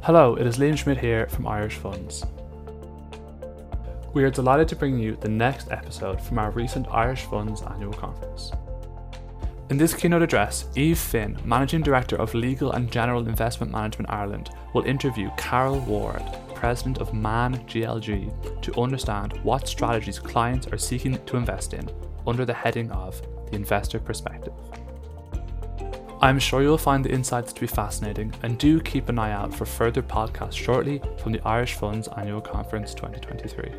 Hello, it is Liam Schmidt here from Irish Funds. We are delighted to bring you the next episode from our recent Irish Funds annual conference. In this keynote address, Eve Finn, Managing Director of Legal and General Investment Management Ireland, will interview Carol Ward, President of Man GLG, to understand what strategies clients are seeking to invest in under the heading of the investor perspective. I'm sure you'll find the insights to be fascinating, and do keep an eye out for further podcasts shortly from the Irish Funds Annual Conference 2023.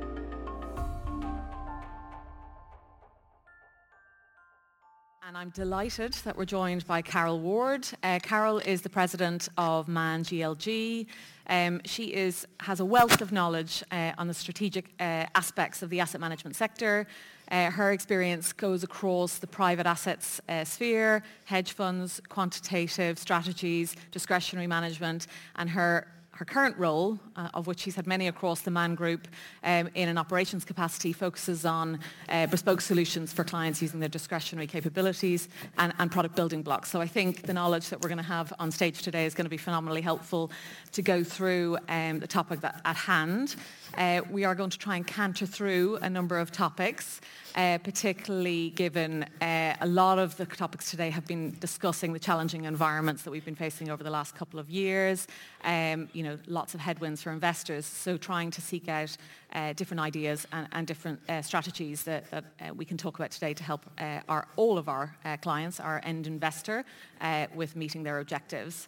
And I'm delighted that we're joined by Carol Ward. Carol is the president of Man GLG. She has a wealth of knowledge on the strategic aspects of the asset management sector. Her experience goes across the private assets sphere, hedge funds, quantitative strategies, discretionary management, and her current role, of which she's had many across the Man Group in an operations capacity, focuses on bespoke solutions for clients using their discretionary capabilities and product building blocks. So I think the knowledge that we're going to have on stage today is going to be phenomenally helpful to go through the topic at hand. We are going to try and canter through a number of topics, particularly given a lot of the topics today have been discussing the challenging environments that we've been facing over the last couple of years. Lots of headwinds for investors. So trying to seek out different ideas and different strategies that we can talk about today to help all of our clients, our end investor, with meeting their objectives.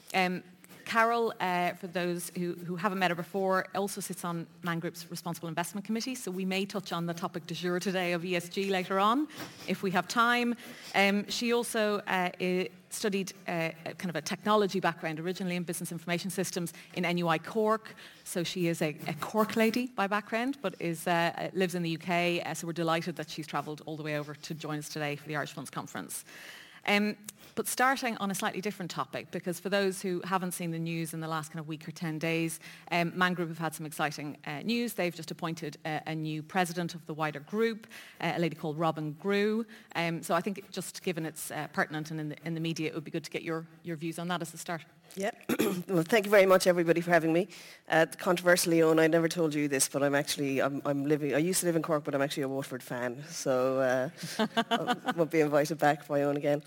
Carol, for those who haven't met her before, also sits on Man Group's Responsible Investment Committee, so we may touch on the topic du jour today of ESG later on, if we have time. She also studied kind of a technology background, originally in business information systems in NUI Cork, so she is a Cork lady by background, but lives in the UK, so we're delighted that she's travelled all the way over to join us today for the Irish Funds Conference. But starting on a slightly different topic, because for those who haven't seen the news in the last kind of week or 10 days, Man Group have had some exciting news. They've just appointed a new president of the wider group, a lady called Robin Grew. So I think just given it's pertinent and in the media, it would be good to get your views on that as a start. Yeah, well, thank you very much, everybody, for having me. Controversially, Owen, I never told you this, but I'm living. I used to live in Cork, but I'm actually a Waterford fan, so I won't be invited back by Owen again.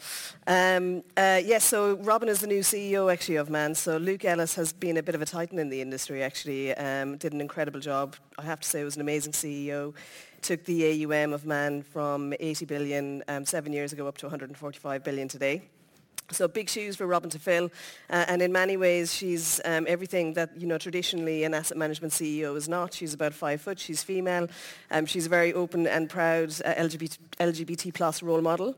So Robin is the new CEO, actually, of Man. So Luke Ellis has been a bit of a titan in the industry, actually. Did an incredible job. I have to say, it was an amazing CEO. Took the AUM of Man from 80 billion 7 years ago up to 145 billion today. So big shoes for Robin to fill, and in many ways she's everything that traditionally an asset management CEO is not. She's about 5 foot. She's female. She's a very open and proud LGBT plus role model,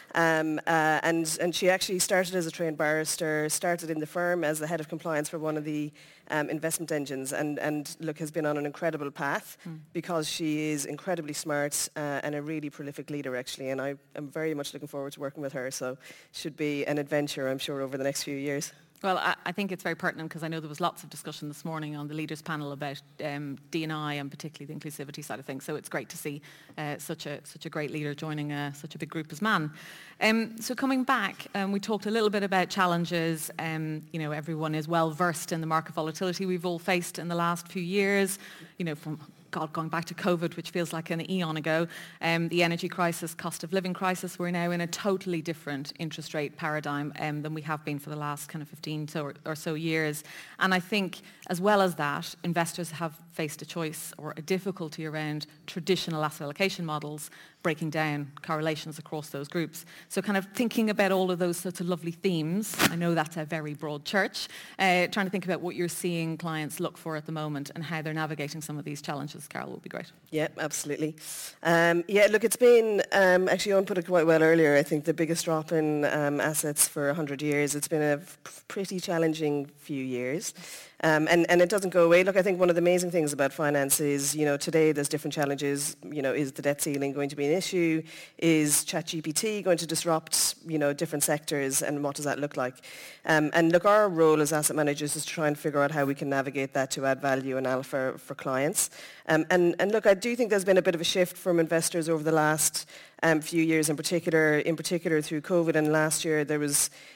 and she actually started as a trained barrister. Started in the firm as the head of compliance for one of the investment engines, and look, has been on an incredible path because she is incredibly smart and a really prolific leader, actually, and I am very much looking forward to working with her. So should be an adventure, I'm sure, over the next few years. Well, I think it's very pertinent because I know there was lots of discussion this morning on the leaders panel about D&I and particularly the inclusivity side of things. So it's great to see such a great leader joining such a big group as Man. So coming back, we talked a little bit about challenges. Everyone is well versed in the market volatility we've all faced in the last few years. From going back to COVID, which feels like an eon ago, the energy crisis, cost of living crisis, we're now in a totally different interest rate paradigm than we have been for the last kind of 15 or so years. And I think, as well as that, investors have faced a choice or a difficulty around traditional asset allocation models, breaking down correlations across those groups. So kind of thinking about all of those sorts of lovely themes, I know that's a very broad church, trying to think about what you're seeing clients look for at the moment and how they're navigating some of these challenges, Carol, would be great. Yeah, absolutely. Look, it's been, actually Owen put it quite well earlier, I think the biggest drop in assets for 100 years. It's been a pretty challenging few years. And it doesn't go away. Look, I think one of the amazing things about finance is, today there's different challenges. Is the debt ceiling going to be an issue? Is ChatGPT going to disrupt, different sectors, and what does that look like? And look, our role as asset managers is to try and figure out how we can navigate that to add value and alpha for clients. And look, I do think there's been a bit of a shift from investors over the last few years, in particular through COVID, and last year there was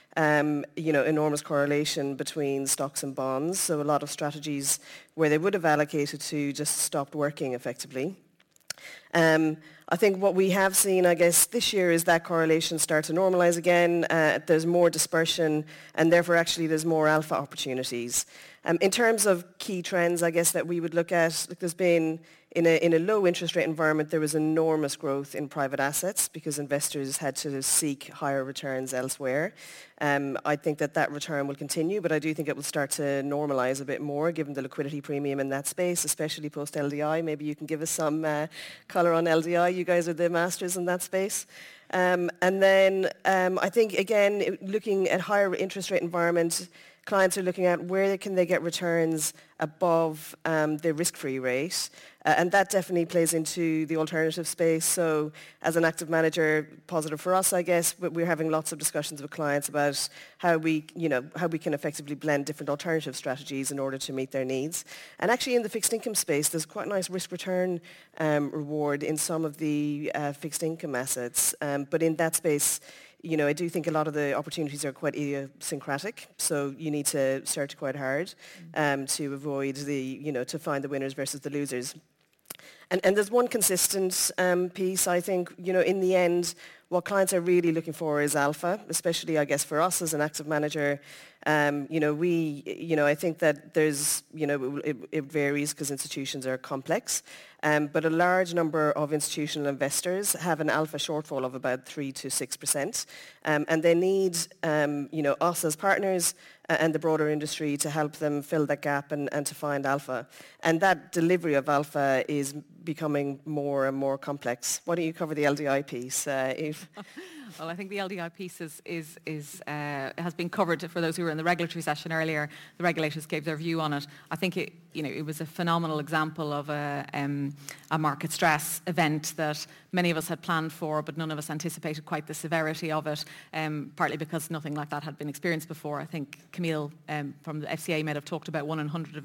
enormous correlation between stocks and bonds. So a lot of strategies where they would have allocated to just stopped working effectively. I think what we have seen, I guess, this year is that correlation start to normalize again. There's more dispersion, and therefore actually there's more alpha opportunities. In terms of key trends, I guess, that we would look at, there's been, in a low interest rate environment, there was enormous growth in private assets because investors had to seek higher returns elsewhere. I think that return will continue, but I do think it will start to normalize a bit more given the liquidity premium in that space, especially post-LDI. Maybe you can give us some colour on LDI. You guys are the masters in that space. And then I think, again, looking at higher interest rate environment, clients are looking at where can they get returns above the risk-free rate. And that definitely plays into the alternative space. So as an active manager, positive for us, I guess, but we're having lots of discussions with clients about how we can effectively blend different alternative strategies in order to meet their needs. And actually in the fixed income space, there's quite a nice risk-return reward in some of the fixed income assets. But in that space, I do think a lot of the opportunities are quite idiosyncratic, so you need to search quite hard to avoid to find the winners versus the losers. And there's one consistent piece, I think, in the end, what clients are really looking for is alpha, especially, I guess, for us as an active manager. I think that there's, it varies because institutions are complex, but a large number of institutional investors have an alpha shortfall of about 3 to 6%, and they need, us as partners and the broader industry to help them fill that gap and to find alpha. And that delivery of alpha is becoming more and more complex. Why don't you cover the LDI piece, Eve? Well, I think the LDI piece has been covered for those who were in the regulatory session earlier. The regulators gave their view on it. I think it was a phenomenal example of a market stress event that many of us had planned for, but none of us anticipated quite the severity of it, partly because nothing like that had been experienced before. I think Camille from the FCA may have talked about 1 in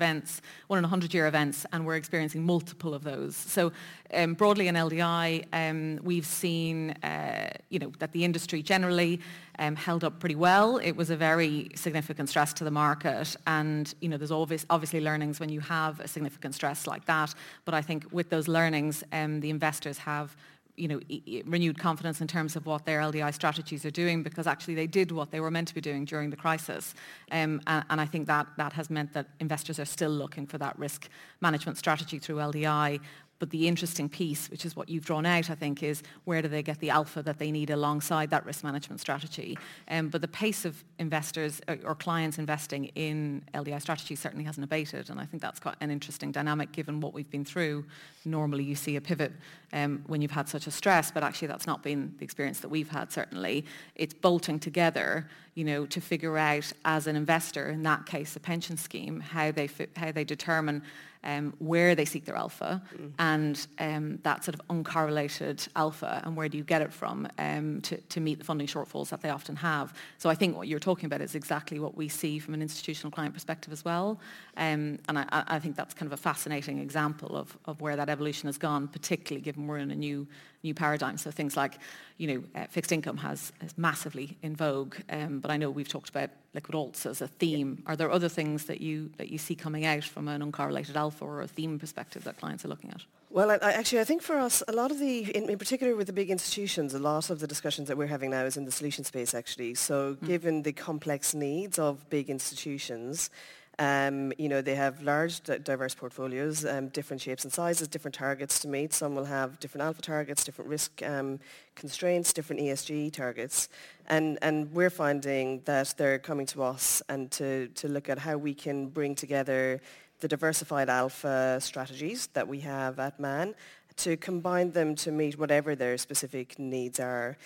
100-year events, and we're experiencing multiple of those. So broadly in LDI, we've seen that the industry generally held up pretty well. It was a very significant stress to the market, and there's obviously learnings when you have a significant stress like that. But I think with those learnings, the investors have renewed confidence in terms of what their LDI strategies are doing, because actually they did what they were meant to be doing during the crisis. And I think that has meant that investors are still looking for that risk management strategy through LDI. But the interesting piece, which is what you've drawn out, I think, is where do they get the alpha that they need alongside that risk management strategy? But the pace of investors or clients investing in LDI strategies certainly hasn't abated, and I think that's quite an interesting dynamic given what we've been through. Normally you see a pivot when you've had such a stress, but actually that's not been the experience that we've had, certainly. It's bolting together, to figure out as an investor, in that case a pension scheme, how they determine where they seek their alpha, and that sort of uncorrelated alpha, and where do you get it from to meet the funding shortfalls that they often have. So I think what you're talking about is exactly what we see from an institutional client perspective as well, and I think that's kind of a fascinating example of where that evolution has gone, particularly given we're in a new paradigm. So things like, fixed income is massively in vogue, but I know we've talked about liquid alts as a theme. Are there other things that you see coming out from an uncorrelated alpha or a theme perspective that clients are looking at? Well, I think for us, a lot of in particular with the big institutions, a lot of the discussions that we're having now is in the solution space, actually. So given the complex needs of big institutions, they have large, diverse portfolios, different shapes and sizes, different targets to meet. Some will have different alpha targets, different risk constraints, different ESG targets. And we're finding that they're coming to us and to look at how we can bring together the diversified alpha strategies that we have at Man to combine them to meet whatever their specific needs are.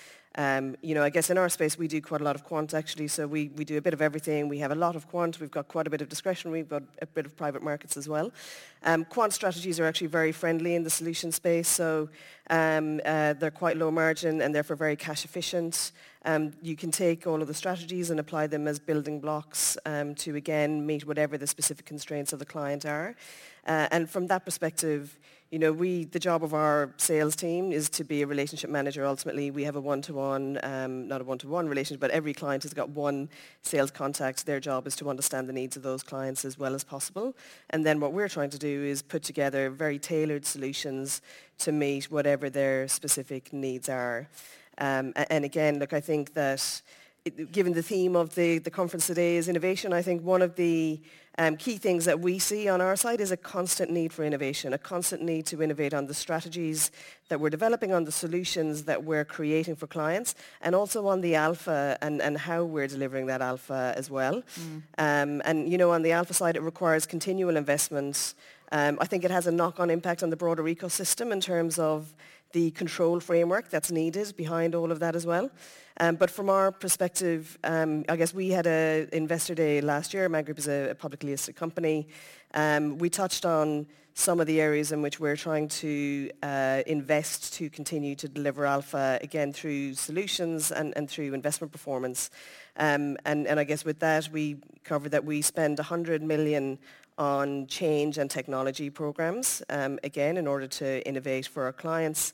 I guess in our space we do quite a lot of quant, actually, so we do a bit of everything. We have a lot of quant, we've got quite a bit of discretionary, we've got a bit of private markets as well. Quant strategies are actually very friendly in the solution space, so they're quite low margin and therefore very cash efficient. You can take all of the strategies and apply them as building blocks to, again, meet whatever the specific constraints of the client are. And from that perspective, the job of our sales team is to be a relationship manager. Ultimately, we have a one-to-one, not a one-to-one relationship, but every client has got one sales contact. Their job is to understand the needs of those clients as well as possible. And then what we're trying to do is put together very tailored solutions to meet whatever their specific needs are. And again, look, I think that given the theme of the conference today is innovation, I think one of the key things that we see on our side is a constant need for innovation, a constant need to innovate on the strategies that we're developing, on the solutions that we're creating for clients, and also on the alpha and how we're delivering that alpha as well. And on the alpha side, it requires continual investment. I think it has a knock-on impact on the broader ecosystem in terms of the control framework that's needed behind all of that as well. But from our perspective, I guess we had an investor day last year. Man Group is a publicly listed company. We touched on some of the areas in which we're trying to invest to continue to deliver alpha, again, through solutions and through investment performance. And I guess with that, we covered that we spend 100 million on change and technology programs, again, in order to innovate for our clients.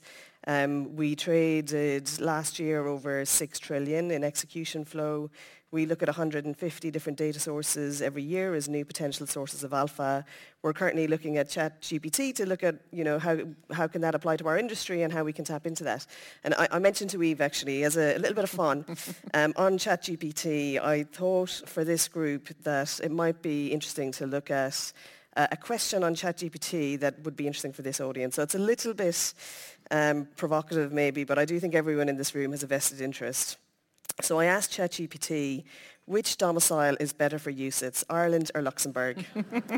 We traded last year over 6 trillion in execution flow. We look at 150 different data sources every year as new potential sources of alpha. We're currently looking at ChatGPT to look at, how can that apply to our industry and how we can tap into that. And I mentioned to Eve, actually, as a little bit of fun, on ChatGPT, I thought for this group that it might be interesting to look at a question on ChatGPT that would be interesting for this audience. So it's a little bit provocative maybe, but I do think everyone in this room has a vested interest. So I asked ChatGPT, which domicile is better for UCITS, Ireland or Luxembourg?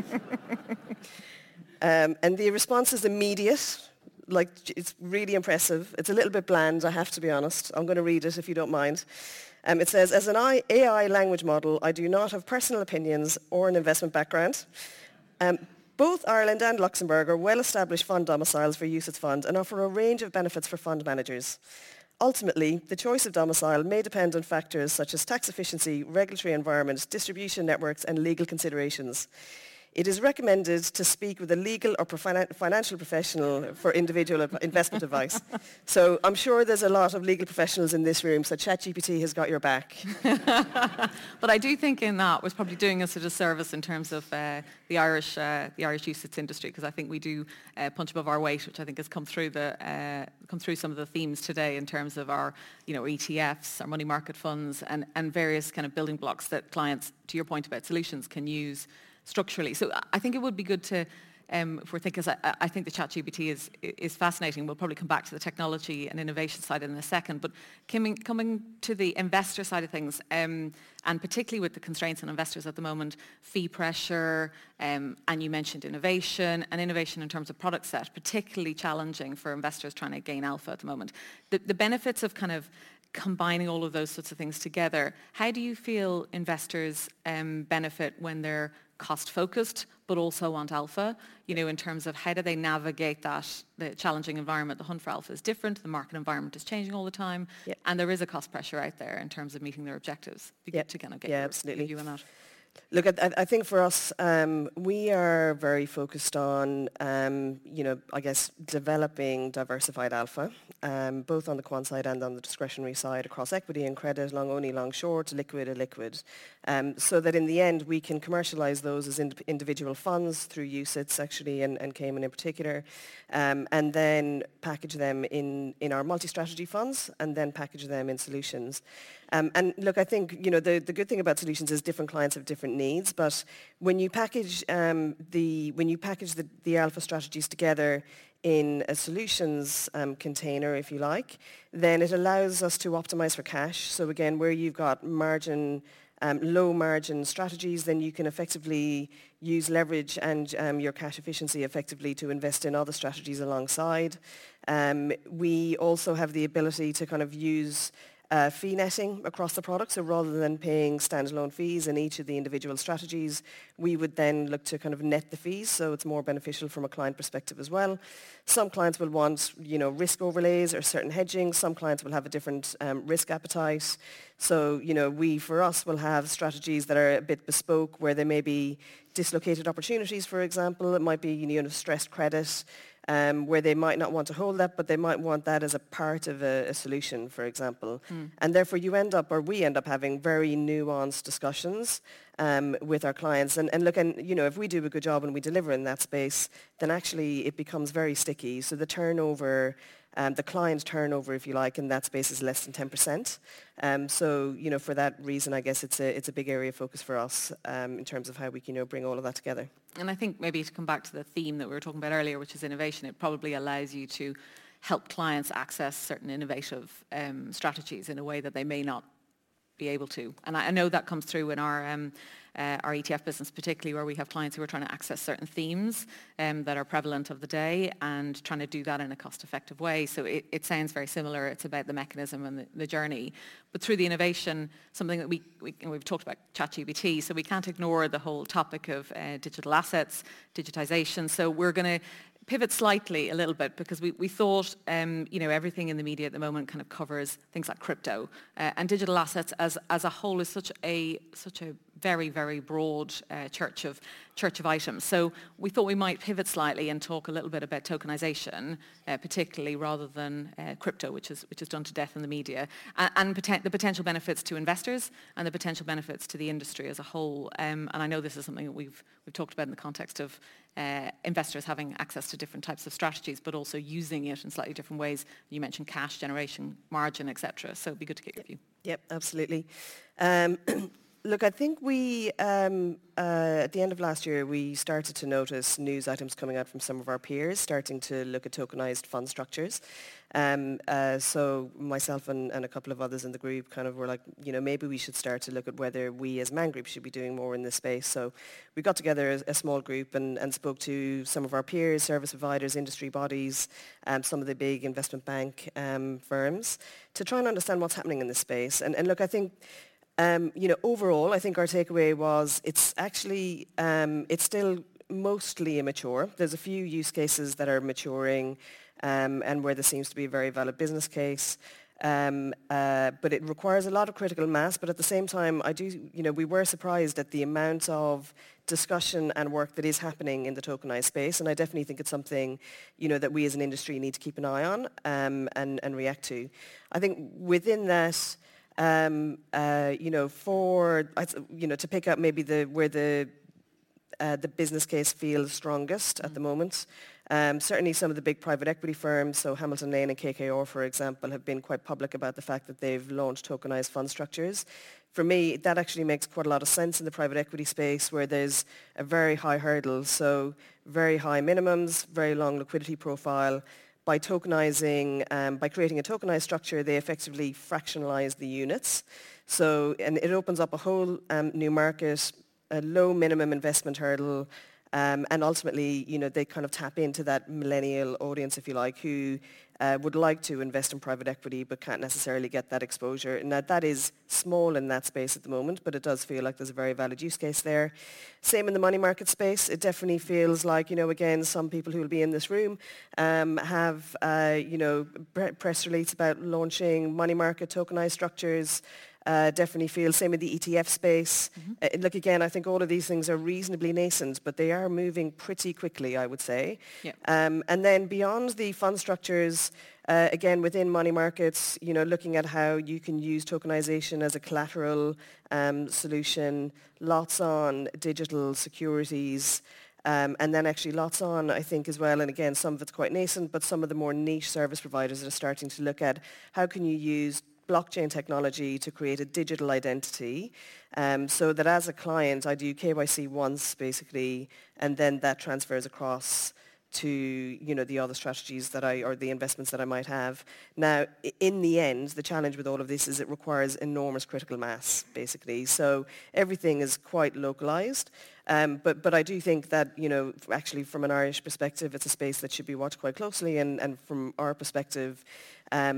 And the response is immediate. Like, it's really impressive. It's a little bit bland, I have to be honest. I'm going to read it if you don't mind. It says, as an AI language model, I do not have personal opinions or an investment background. Both Ireland and Luxembourg are well-established fund domiciles for UCITS funds and offer a range of benefits for fund managers. Ultimately, the choice of domicile may depend on factors such as tax efficiency, regulatory environment, distribution networks, and legal considerations. It is recommended to speak with a legal or financial professional for individual investment advice. So I'm sure there's a lot of legal professionals in this room, so ChatGPT has got your back. But I do think in that was probably doing us a disservice in terms of the Irish UCITS industry, because I think we do punch above our weight, which I think has come through some of the themes today in terms of our ETFs, our money market funds, and various kind of building blocks that clients, to your point about solutions, can use structurally. So I think it would be good to, if we're thinking, I think the ChatGPT is fascinating. We'll probably come back to the technology and innovation side in a second. But coming to the investor side of things, and particularly with the constraints on investors at the moment, fee pressure, and you mentioned innovation, and innovation in terms of product set, particularly challenging for investors trying to gain alpha at the moment. The benefits of kind of combining all of those sorts of things together, how do you feel investors benefit when they're cost-focused, but also want alpha, in terms of how do they navigate that, the challenging environment? The hunt for alpha is different, the market environment is changing all the time, and there is a cost pressure out there in terms of meeting their objectives. Be good to kind of get your view on that. Look, I think for us, we are very focused on, I guess, developing diversified alpha, both on the quant side and on the discretionary side, across equity and credit, long only, long short, liquid, illiquid, so that in the end we can commercialize those as individual funds through UCITS, actually, and Cayman in particular, and then package them in our multi-strategy funds, and then package them in solutions. And look, I think, the good thing about solutions is different clients have different needs, but when you package the alpha strategies together in a solutions container, if you like, then it allows us to optimize for cash. So again, where you've got margin, low margin strategies, then you can effectively use leverage and your cash efficiency effectively to invest in other strategies alongside. We also have the ability to kind of use fee netting across the product. So rather than paying standalone fees in each of the individual strategies, we would then look to kind of net the fees, so it's more beneficial from a client perspective as well. Some clients will want, risk overlays or certain hedging. Some clients will have a different risk appetite. So, for us, will have strategies that are a bit bespoke, where there may be dislocated opportunities, for example. It might be, stressed credit, where they might not want to hold that, but they might want that as a part of a solution, for example. And therefore we end up having very nuanced discussions with our clients. And look, if we do a good job and we deliver in that space, then actually it becomes very sticky. So the turnover, the client turnover, if you like, in that space is less than 10%. So, for that reason, I guess it's a big area of focus for us in terms of how we can, bring all of that together. And I think maybe to come back to the theme that we were talking about earlier, which is innovation, it probably allows you to help clients access certain innovative strategies in a way that they may not be able to. And I know that comes through in our ETF business, particularly where we have clients who are trying to access certain themes that are prevalent of the day and trying to do that in a cost-effective way. So it sounds very similar. It's about the mechanism and the journey. But through the innovation, something that we've talked about ChatGPT, so we can't ignore the whole topic of digital assets, digitization. So we're going to pivot slightly a little bit, because we thought, everything in the media at the moment kind of covers things like crypto, and digital assets as a whole is such a very, very broad church of items. So we thought we might pivot slightly and talk a little bit about tokenization, particularly, rather than crypto, which is done to death in the media, and the potential benefits to investors and the potential benefits to the industry as a whole. And I know this is something that we've talked about in the context of investors having access to different types of strategies, but also using it in slightly different ways. You mentioned cash generation, margin, etc. So it'd be good to get your view. Yep, absolutely. Look, I think we, at the end of last year, we started to notice news items coming out from some of our peers starting to look at tokenized fund structures. So myself and a couple of others in the group kind of were like, maybe we should start to look at whether we as Man Group should be doing more in this space. So we got together a small group and spoke to some of our peers, service providers, industry bodies, some of the big investment bank firms, to try and understand what's happening in this space. And look, I think overall, I think our takeaway was it's actually, it's still mostly immature. There's a few use cases that are maturing and where there seems to be a very valid business case. But it requires a lot of critical mass. But at the same time, we were surprised at the amount of discussion and work that is happening in the tokenized space. And I definitely think it's something, that we as an industry need to keep an eye on and react to. I think within that, to pick up maybe where the business case feels strongest at the moment. Certainly some of the big private equity firms, so Hamilton Lane and KKR, for example, have been quite public about the fact that they've launched tokenized fund structures. For me, that actually makes quite a lot of sense in the private equity space, where there's a very high hurdle, so very high minimums, very long liquidity profile. By tokenizing, by creating a tokenized structure, they effectively fractionalize the units. So, and it opens up a whole new market, a low minimum investment hurdle, and ultimately, they kind of tap into that millennial audience, if you like, who would like to invest in private equity but can't necessarily get that exposure. Now, that is small in that space at the moment, but it does feel like there's a very valid use case there. Same in the money market space. It definitely feels like, again, some people who will be in this room have, press release about launching money market tokenized structures. Definitely feel same in the ETF space. Look, again, I think all of these things are reasonably nascent, but they are moving pretty quickly, I would say. Yeah. And then beyond the fund structures, again, within money markets, looking at how you can use tokenization as a collateral solution, lots on digital securities, and then actually lots on, I think, as well, and again, some of it's quite nascent, but some of the more niche service providers are starting to look at how can you use blockchain technology to create a digital identity, so that as a client, I do KYC once, basically, and then that transfers across to, the other strategies or the investments that I might have. Now, in the end, the challenge with all of this is it requires enormous critical mass, basically. So everything is quite localized. But I do think that, actually from an Irish perspective, it's a space that should be watched quite closely. And from our perspective,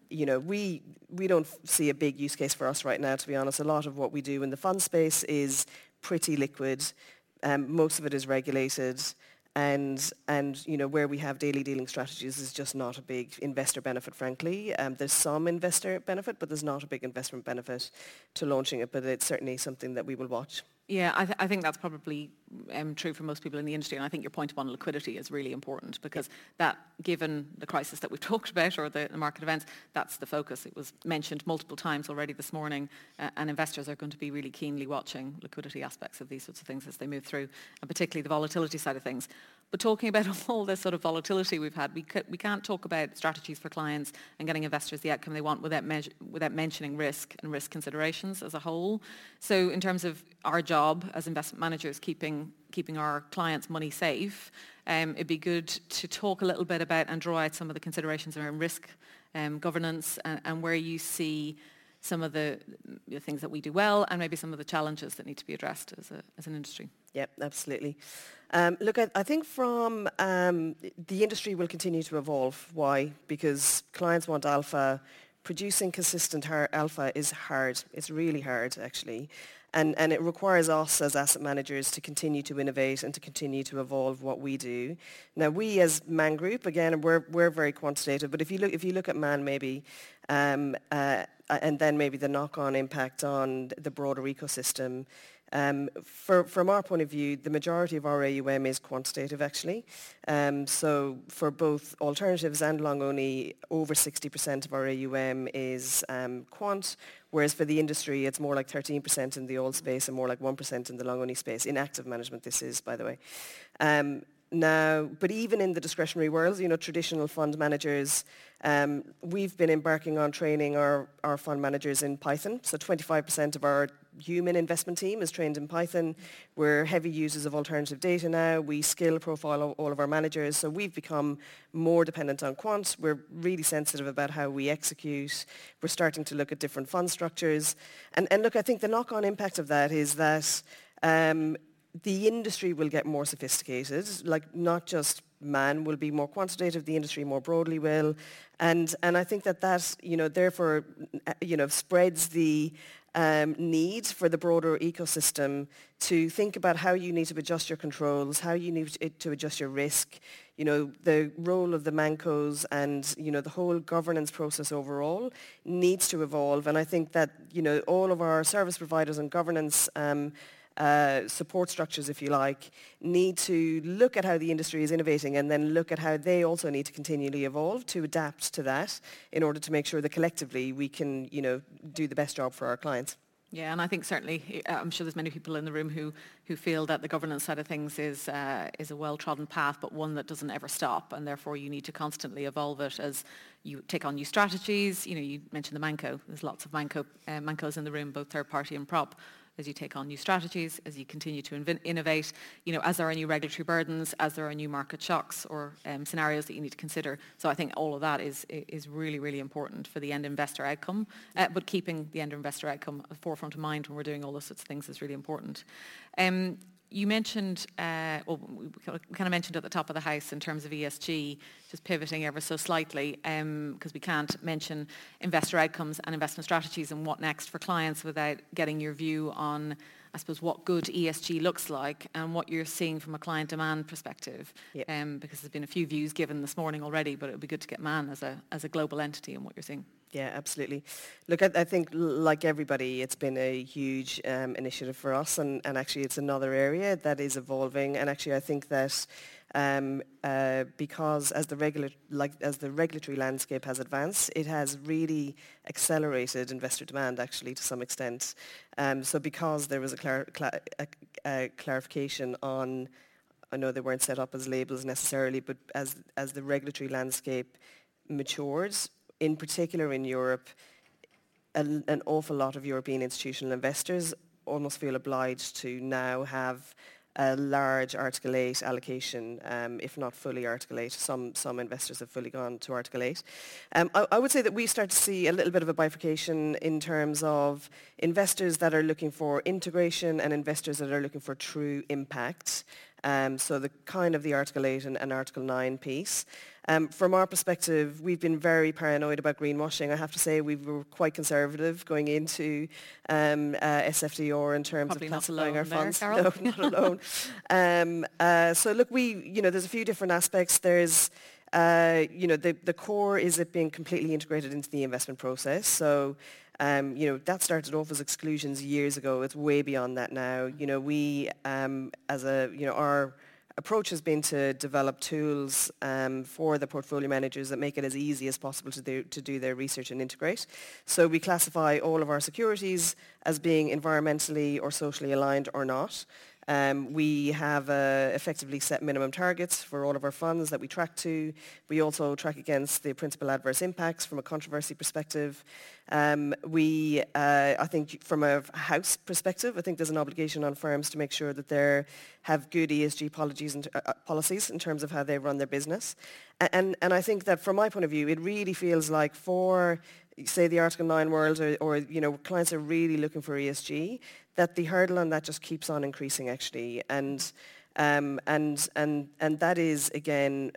we don't see a big use case for us right now, to be honest. A lot of what we do in the fund space is pretty liquid. Most of it is regulated. And where we have daily dealing strategies is just not a big investor benefit, frankly. There's some investor benefit, but there's not a big investment benefit to launching it. But it's certainly something that we will watch. Yeah, I think that's probably true for most people in the industry, and I think your point on liquidity is really important because that, given the crisis that we've talked about or the market events, that's the focus. It was mentioned multiple times already this morning, and investors are going to be really keenly watching liquidity aspects of these sorts of things as they move through, and particularly the volatility side of things. But talking about all this sort of volatility we've had, we can't talk about strategies for clients and getting investors the outcome they want without mentioning risk and risk considerations as a whole. So in terms of our job as investment managers, keeping our clients' money safe, it'd be good to talk a little bit about and draw out some of the considerations around risk, governance, and where you see some of the things that we do well and maybe some of the challenges that need to be addressed as an industry. Yep, absolutely. Look, I think from the industry will continue to evolve. Why? Because clients want alpha. Producing consistent alpha is hard. It's really hard, actually. And it requires us as asset managers to continue to innovate and to continue to evolve what we do. Now, we as Man Group, again, we're very quantitative, but if you look at Man maybe, and then maybe the knock-on impact on the broader ecosystem, from our point of view, the majority of our AUM is quantitative, actually. So for both alternatives and long only, over 60% of our AUM is quant, whereas for the industry, it's more like 13% in the alt space and more like 1% in the long only space. In active management, this is, by the way. Now, but even in the discretionary world, traditional fund managers, we've been embarking on training our fund managers in Python. So 25% of our human investment team is trained in Python. We're heavy users of alternative data now. We skill profile all of our managers. So we've become more dependent on quant. We're really sensitive about how we execute. We're starting to look at different fund structures. And look, I think the knock-on impact of that is that the industry will get more sophisticated, like not just Man will be more quantitative, the industry more broadly will. And I think that therefore, spreads the need for the broader ecosystem to think about how you need to adjust your controls, how you need to adjust your risk, the role of the Mancos and, the whole governance process overall needs to evolve. And I think that, all of our service providers and governance support structures, if you like, need to look at how the industry is innovating and then look at how they also need to continually evolve to adapt to that in order to make sure that collectively we can, do the best job for our clients. Yeah, and I think certainly, I'm sure there's many people in the room who feel that the governance side of things is a well-trodden path, but one that doesn't ever stop, and therefore you need to constantly evolve it as you take on new strategies. You mentioned the Manco. There's lots of Mancos in the room, both third party and prop. As you take on new strategies, as you continue to innovate, as there are new regulatory burdens, as there are new market shocks or scenarios that you need to consider. So I think all of that is really, really important for the end investor outcome. But keeping the end investor outcome at the forefront of mind when we're doing all those sorts of things is really important. You mentioned, we kind of mentioned at the top of the house in terms of ESG, just pivoting ever so slightly, because we can't mention investor outcomes and investment strategies and what next for clients without getting your view on, I suppose, what good ESG looks like and what you're seeing from a client demand perspective. Yep. Because there's been a few views given this morning already, but it would be good to get Man as a global entity and what you're seeing. Yeah, absolutely. Look, I think like everybody, it's been a huge initiative for us, and actually it's another area that is evolving. And actually, I think that because as the regulatory landscape has advanced, it has really accelerated investor demand, actually, to some extent. So because there was a clarification on, I know they weren't set up as labels necessarily, but as the regulatory landscape matured, in particular in Europe, an awful lot of European institutional investors almost feel obliged to now have a large Article 8 allocation, if not fully Article 8. Some investors have fully gone to Article 8. I would say that we start to see a little bit of a bifurcation in terms of investors that are looking for integration and investors that are looking for true impact. So the kind of the Article 8 and Article 9 piece. From our perspective, we've been very paranoid about greenwashing. I have to say we were quite conservative going into SFDR in terms Probably of not classifying our alone there, funds. Carol. No, not alone. So look, there's a few different aspects. There's the core is it being completely integrated into the investment process. So that started off as exclusions years ago. It's way beyond that now. Our approach has been to develop tools for the portfolio managers that make it as easy as possible to do their research and integrate. So we classify all of our securities as being environmentally or socially aligned or not. We have effectively set minimum targets for all of our funds that we track to. We also track against the principal adverse impacts from a controversy perspective. I think from a house perspective, I think there's an obligation on firms to make sure that they have good ESG policies in terms of how they run their business. And I think that from my point of view, it really feels like for, say, the Article 9 world or clients are really looking for ESG, that the hurdle on that just keeps on increasing actually. And that is, again,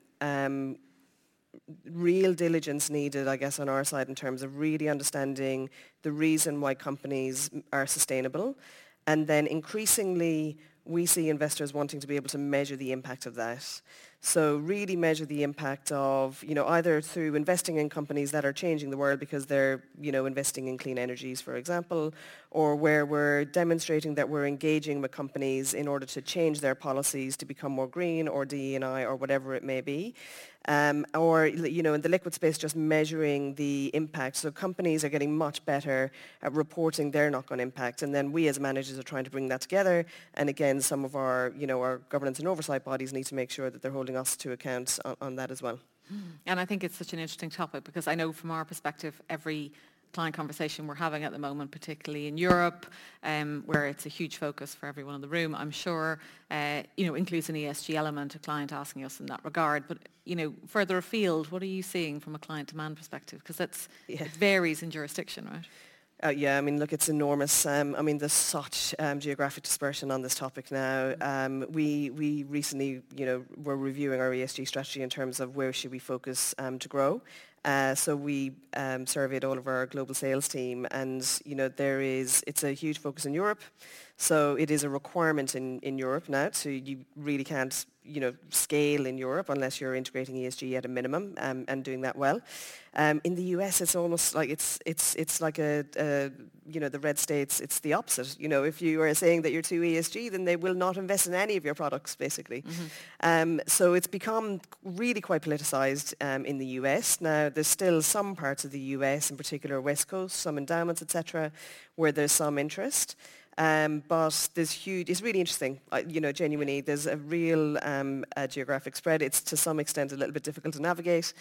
real diligence needed, I guess, on our side in terms of really understanding the reason why companies are sustainable. And then increasingly, we see investors wanting to be able to measure the impact of that. So really measure the impact of, either through investing in companies that are changing the world because they're, investing in clean energies, for example, or where we're demonstrating that we're engaging with companies in order to change their policies to become more green or DE&I or whatever it may be. Or, in the liquid space, just measuring the impact. So companies are getting much better at reporting their knock-on impact. And then we as managers are trying to bring that together. And again, some of our, our governance and oversight bodies need to make sure that they're holding us to account on that as well. And I think it's such an interesting topic because I know from our perspective, every client conversation we're having at the moment, particularly in Europe, where it's a huge focus for everyone in the room, I'm sure, includes an ESG element, a client asking us in that regard. But, further afield, what are you seeing from a client demand perspective? Because it varies in jurisdiction, right? Look, it's enormous. There's such geographic dispersion on this topic now. We recently, were reviewing our ESG strategy in terms of where should we focus to grow. So we surveyed all of our global sales team, and it's a huge focus in Europe. So it is a requirement in Europe now. So you really can't scale in Europe unless you're integrating ESG at a minimum and doing that well. In the US, it's almost like it's like the red states. It's the opposite. If you are saying that you're too ESG, then they will not invest in any of your products, basically. Mm-hmm. So it's become really quite politicized in the US. Now, there's still some parts of the US, in particular West Coast, some endowments, etc., where there's some interest. But there's huge, it's really interesting, genuinely, there's a real geographic spread. It's to some extent a little bit difficult to navigate.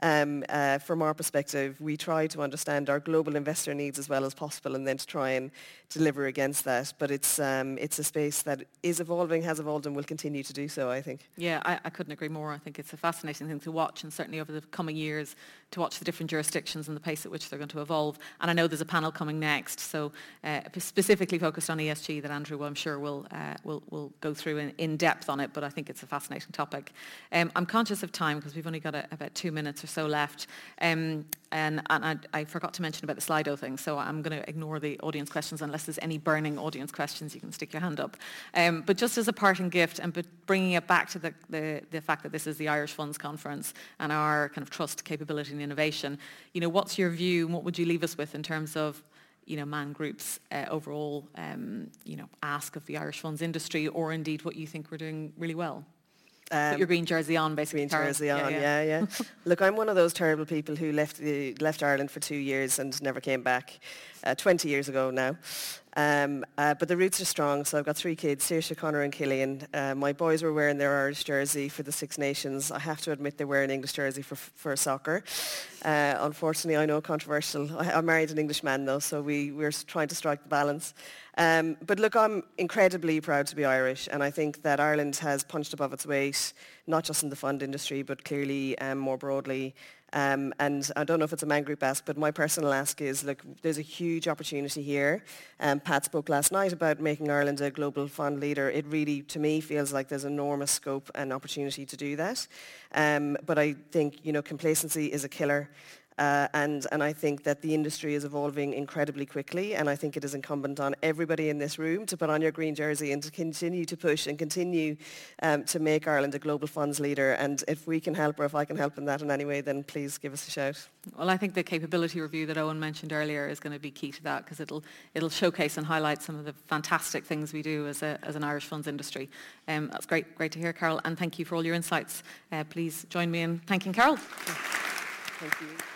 From our perspective, we try to understand our global investor needs as well as possible and then to try and deliver against that. But it's a space that is evolving, has evolved and will continue to do so, I think. Yeah, I couldn't agree more. I think it's a fascinating thing to watch, and certainly over the coming years to watch the different jurisdictions and the pace at which they're going to evolve. And I know there's a panel coming next, so specifically focused on ESG that Andrew, I'm sure, will go through in depth on it, but I think it's a fascinating topic. I'm conscious of time because we've only got about 2 minutes or so left. And I forgot to mention about the Slido thing, so I'm going to ignore the audience questions unless there's any burning audience questions. You can stick your hand up. But just as a parting gift, and bringing it back to the fact that this is the Irish Funds Conference and our kind of trust, capability and innovation, what's your view and what would you leave us with in terms of Man Group's overall, ask of the Irish funds industry, or indeed what you think we're doing really well? Put your green jersey on, basically. Green jersey on, yeah. Look, I'm one of those terrible people who left Ireland for 2 years and never came back, 20 years ago now. But the roots are strong, so I've got 3 kids, Saoirse, Conor and Killian. My boys were wearing their Irish jersey for the Six Nations. I have to admit they wear an English jersey for soccer. Unfortunately, I know, controversial. I married an Englishman though, so we're trying to strike the balance. But look, I'm incredibly proud to be Irish, and I think that Ireland has punched above its weight, not just in the fund industry, but clearly more broadly. And I don't know if it's a Man Group ask, but my personal ask is, look, there's a huge opportunity here. Pat spoke last night about making Ireland a global fund leader. It really, to me, feels like there's enormous scope and opportunity to do that. But I think, complacency is a killer. And I think that the industry is evolving incredibly quickly, and I think it is incumbent on everybody in this room to put on your green jersey and to continue to push and continue to make Ireland a global funds leader. And if we can help, or if I can help in that in any way, then please give us a shout. Well, I think the capability review that Owen mentioned earlier is going to be key to that, because it'll showcase and highlight some of the fantastic things we do as an Irish funds industry. That's great to hear, Carol, and thank you for all your insights. Please join me in thanking Carol. Thank you.